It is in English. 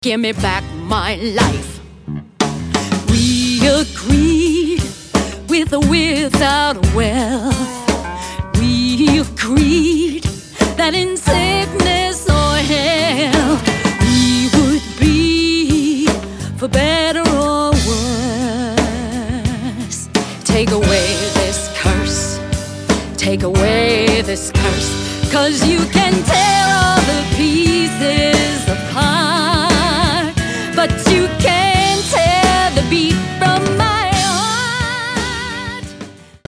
Give me back my life. We agreed with or without wealth. We agreed that in sickness or health we would be for better or worse. Take away this curse. Take away this curse. 'Cause you can tear all the